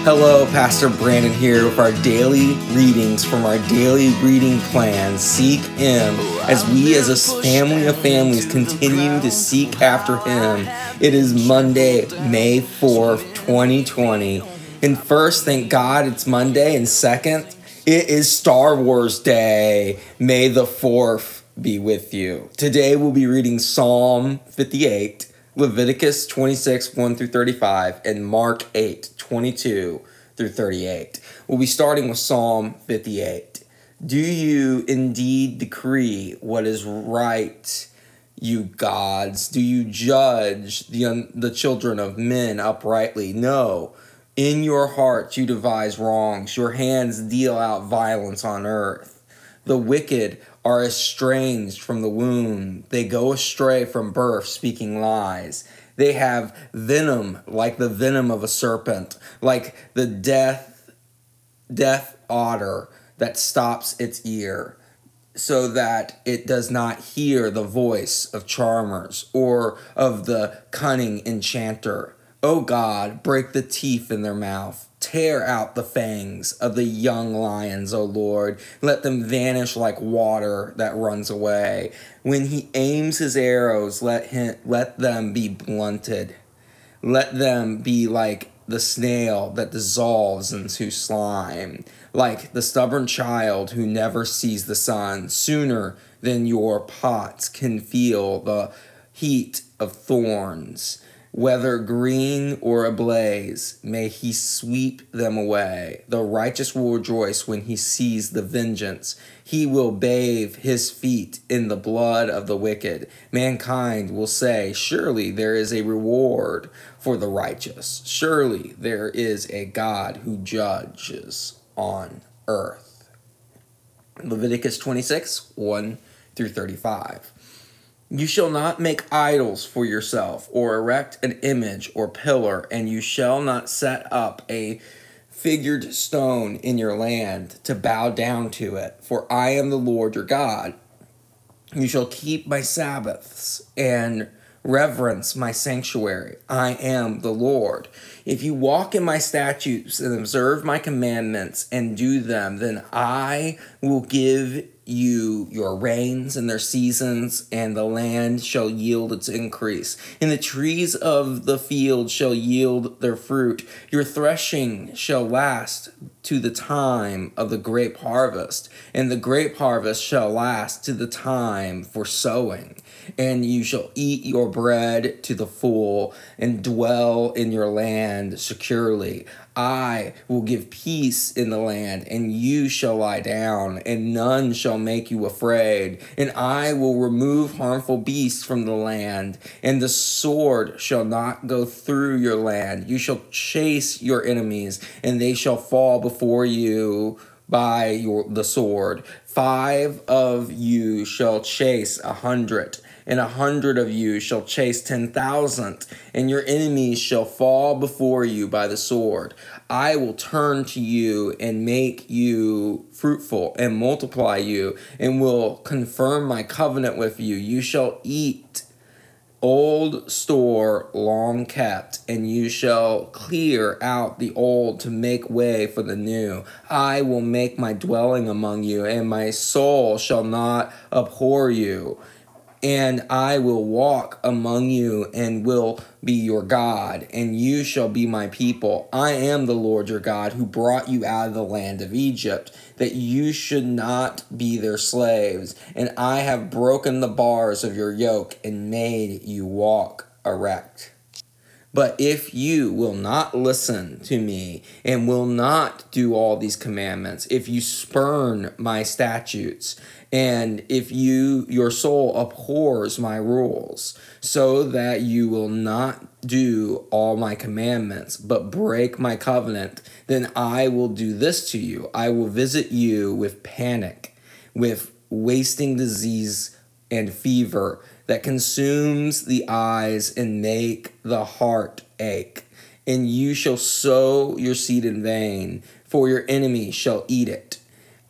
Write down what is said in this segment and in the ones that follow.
Hello, Pastor Brandon here with our daily readings from our daily reading plan, Seek Him, as we as a family of families continue to seek after Him. It is Monday, May 4th, 2020. And first, thank God it's Monday, and second, it is Star Wars Day. May the 4th be with you. Today we'll be reading Psalm 58, Leviticus 26, 1 through 35, and Mark 8, 22 through 38. We'll be starting with Psalm 58. Do you indeed decree what is right, you gods? Do you judge the children of men uprightly? No. In your hearts you devise wrongs. Your hands deal out violence on earth. The wicked are estranged from the womb. They go astray from birth, speaking lies. They have venom like the venom of a serpent, like the death otter that stops its ear, so that it does not hear the voice of charmers or of the cunning enchanter. O God, break the teeth in their mouth. Tear out the fangs of the young lions, O Lord. Let them vanish like water that runs away. When he aims his arrows, let them be blunted. Let them be like the snail that dissolves into slime, like the stubborn child who never sees the sun. Sooner than your pots can feel the heat of thorns. Whether green or ablaze, may he sweep them away. The righteous will rejoice when he sees the vengeance. He will bathe his feet in the blood of the wicked. Mankind will say, surely there is a reward for the righteous. Surely there is a God who judges on earth. Leviticus 26, 1 through 35. You shall not make idols for yourself, or erect an image or pillar, and you shall not set up a figured stone in your land to bow down to it, for I am the Lord your God. You shall keep my Sabbaths and reverence my sanctuary. I am the Lord. If you walk in my statutes and observe my commandments and do them, then I will give you your rains and their seasons, and the land shall yield its increase. And the trees of the field shall yield their fruit. Your threshing shall last to the time of the grape harvest, and the grape harvest shall last to the time for sowing. And you shall eat your bread to the full, and dwell in your land securely. I will give peace in the land, and you shall lie down, and none shall make you afraid. And I will remove harmful beasts from the land, and the sword shall not go through your land. You shall chase your enemies, and they shall fall before you by the sword. 5 of you shall chase 100, and 100 of you shall chase 10,000, and your enemies shall fall before you by the sword. I will turn to you and make you fruitful and multiply you, and will confirm my covenant with you. You shall eat old store long kept, and you shall clear out the old to make way for the new. I will make my dwelling among you, and my soul shall not abhor you. And I will walk among you and will be your God, and you shall be my people. I am the Lord your God who brought you out of the land of Egypt, that you should not be their slaves. And I have broken the bars of your yoke and made you walk erect. But if you will not listen to me and will not do all these commandments, if you spurn my statutes, and if your soul abhors my rules, so that you will not do all my commandments, but break my covenant, then I will do this to you. I will visit you with panic, with wasting disease and fever that consumes the eyes and make the heart ache. And you shall sow your seed in vain, for your enemy shall eat it.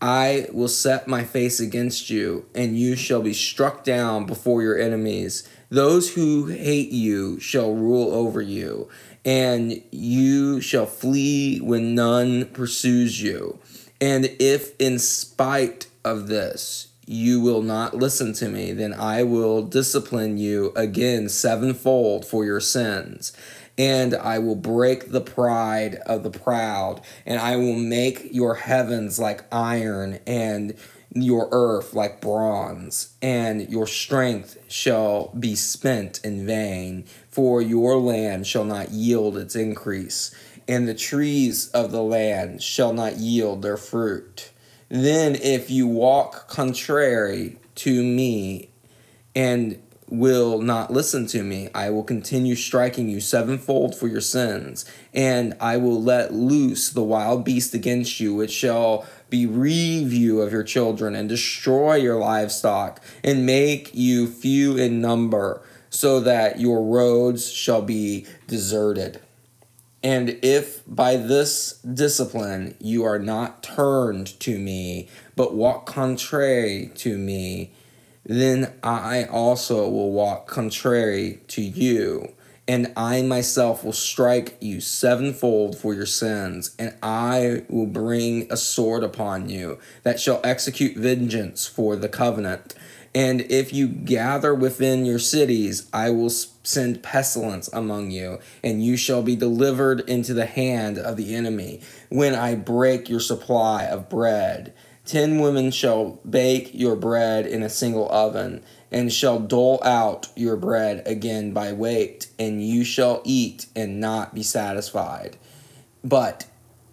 I will set my face against you, and you shall be struck down before your enemies. Those who hate you shall rule over you, and you shall flee when none pursues you. And if in spite of this you will not listen to me, then I will discipline you again sevenfold for your sins. And I will break the pride of the proud, and I will make your heavens like iron, and your earth like bronze, and your strength shall be spent in vain, for your land shall not yield its increase, and the trees of the land shall not yield their fruit. Then if you walk contrary to me and will not listen to me, I will continue striking you sevenfold for your sins, and I will let loose the wild beast against you, which shall bereave you of your children, and destroy your livestock, and make you few in number, so that your roads shall be deserted. And if by this discipline you are not turned to me, but walk contrary to me, then I also will walk contrary to you, and I myself will strike you sevenfold for your sins, and I will bring a sword upon you that shall execute vengeance for the covenant. And if you gather within your cities, I will send pestilence among you, and you shall be delivered into the hand of the enemy when I break your supply of bread. 10 women shall bake your bread in a single oven, and shall dole out your bread again by weight, and you shall eat and not be satisfied. But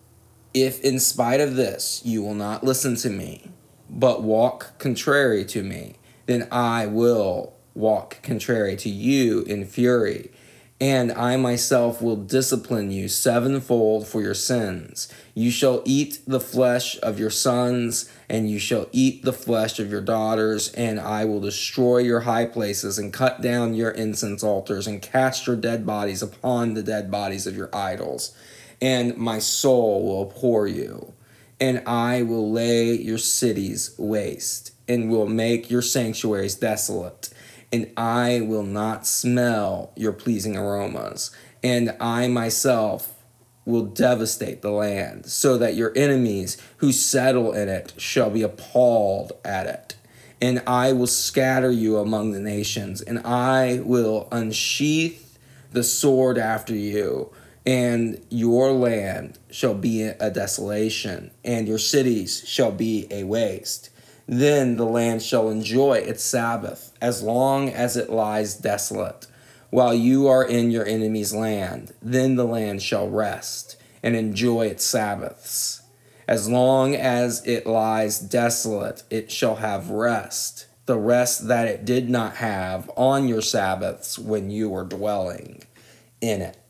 if in spite of this you will not listen to me, but walk contrary to me, then I will walk contrary to you in fury, and I myself will discipline you sevenfold for your sins. You shall eat the flesh of your sons, and you shall eat the flesh of your daughters, and I will destroy your high places, and cut down your incense altars, and cast your dead bodies upon the dead bodies of your idols. And my soul will abhor you, and I will lay your cities waste, and will make your sanctuaries desolate. And I will not smell your pleasing aromas, and I myself will devastate the land, so that your enemies who settle in it shall be appalled at it. And I will scatter you among the nations, and I will unsheath the sword after you, and your land shall be a desolation, and your cities shall be a waste. Then the land shall enjoy its Sabbath, as long as it lies desolate, while you are in your enemy's land. Then the land shall rest and enjoy its Sabbaths. As long as it lies desolate, it shall have rest, the rest that it did not have on your Sabbaths when you were dwelling in it.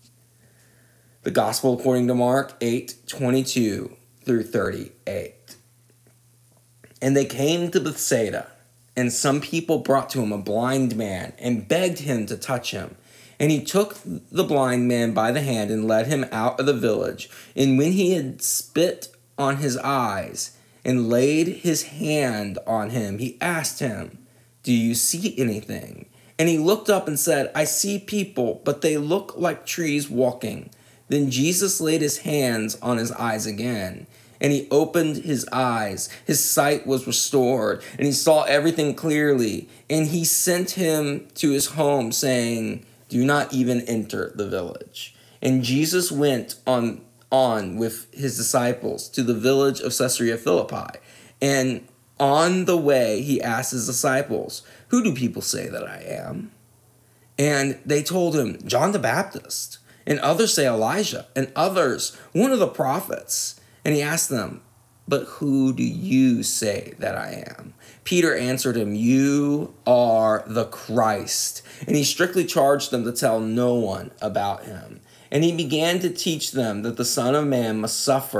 The Gospel according to Mark 8:22 through 38. And they came to Bethsaida, and some people brought to him a blind man and begged him to touch him. And he took the blind man by the hand and led him out of the village. And when he had spit on his eyes and laid his hand on him, he asked him, "Do you see anything?" And he looked up and said, "I see people, but they look like trees walking." Then Jesus laid his hands on his eyes again, and he opened his eyes. His sight was restored, and he saw everything clearly. And he sent him to his home, saying, "Do not even enter the village." And Jesus went on with his disciples to the village of Caesarea Philippi. And on the way, he asked his disciples, "Who do people say that I am?" And they told him, "John the Baptist, and others say Elijah, and others, one of the prophets." And he asked them, "But who do you say that I am?" Peter answered him, "You are the Christ." And he strictly charged them to tell no one about him. And he began to teach them that the Son of Man must suffer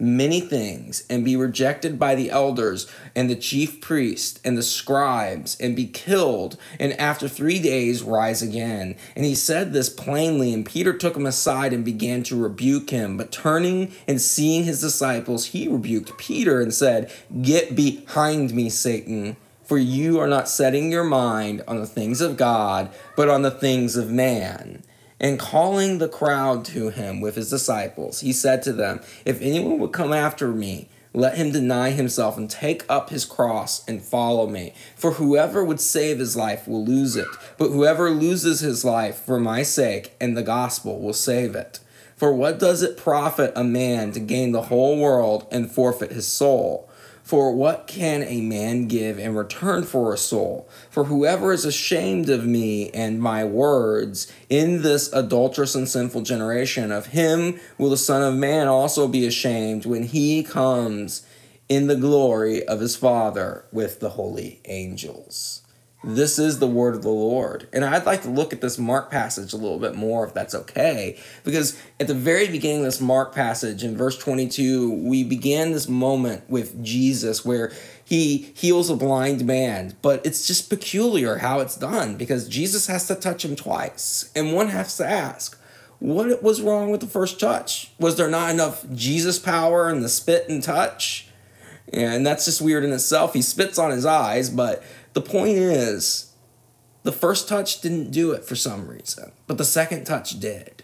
many things and be rejected by the elders and the chief priests and the scribes and be killed, and after 3 days rise again. And he said this plainly, and Peter took him aside and began to rebuke him. But turning and seeing his disciples, he rebuked Peter and said, "Get behind me, Satan, for you are not setting your mind on the things of God, but on the things of man." And calling the crowd to him with his disciples, he said to them, "If anyone would come after me, let him deny himself and take up his cross and follow me. For whoever would save his life will lose it, but whoever loses his life for my sake and the gospel will save it. For what does it profit a man to gain the whole world and forfeit his soul? For what can a man give in return for a soul? For whoever is ashamed of me and my words in this adulterous and sinful generation, of him will the Son of Man also be ashamed when he comes in the glory of his Father with the holy angels." This is the word of the Lord. And I'd like to look at this Mark passage a little bit more, if that's okay. Because at the very beginning of this Mark passage, in verse 22, we began this moment with Jesus where he heals a blind man. But it's just peculiar how it's done, because Jesus has to touch him twice. And one has to ask, what was wrong with the first touch? Was there not enough Jesus power in the spit and touch? And that's just weird in itself. He spits on his eyes, but the point is, the first touch didn't do it for some reason, but the second touch did.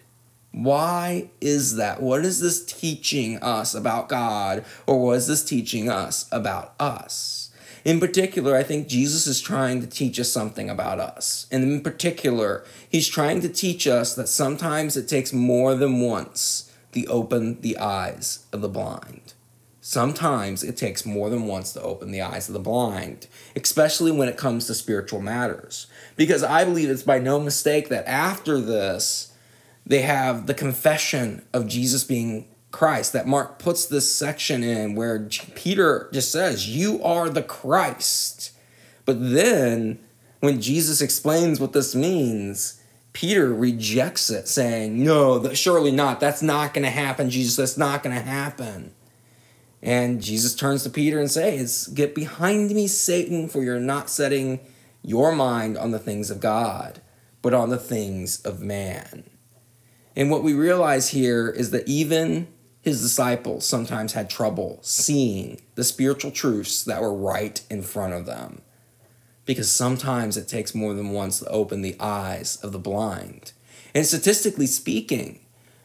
Why is that? What is this teaching us about God, or what is this teaching us about us? In particular, I think Jesus is trying to teach us something about us. And in particular, he's trying to teach us that sometimes it takes more than once to open the eyes of the blind. Sometimes it takes more than once to open the eyes of the blind, especially when it comes to spiritual matters. Because I believe it's by no mistake that after this, they have the confession of Jesus being Christ, that Mark puts this section in where Peter just says, "You are the Christ." But then, when Jesus explains what this means, Peter rejects it, saying, "No, surely not. That's not going to happen, Jesus. That's not going to happen." And Jesus turns to Peter and says, "Get behind me, Satan, for you're not setting your mind on the things of God, but on the things of man." And what we realize here is that even his disciples sometimes had trouble seeing the spiritual truths that were right in front of them, because sometimes it takes more than once to open the eyes of the blind. And statistically speaking,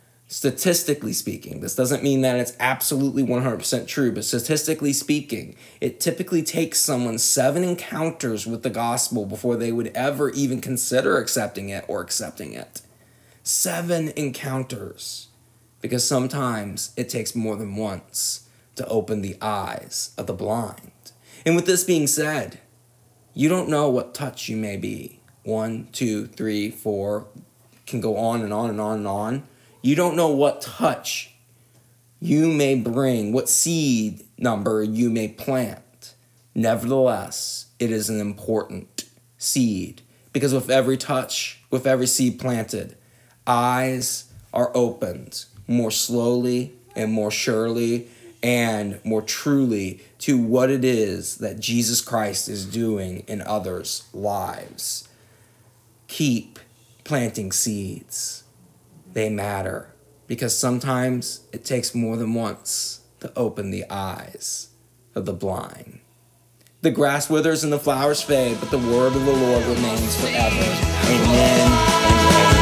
this doesn't mean that it's absolutely 100% true, but statistically speaking, it typically takes someone 7 encounters with the gospel before they would ever even consider accepting it or accepting it. 7 encounters, because sometimes it takes more than once to open the eyes of the blind. And with this being said, you don't know what touch you may be. 1, 2, 3, 4, can go on and on and on and on. You don't know what touch you may bring, what seed number you may plant. Nevertheless, it is an important seed, because with every touch, with every seed planted, eyes are opened more slowly and more surely and more truly to what it is that Jesus Christ is doing in others' lives. Keep planting seeds. They matter, because sometimes it takes more than once to open the eyes of the blind. The grass withers and the flowers fade, but the word of the Lord remains forever. Amen and amen.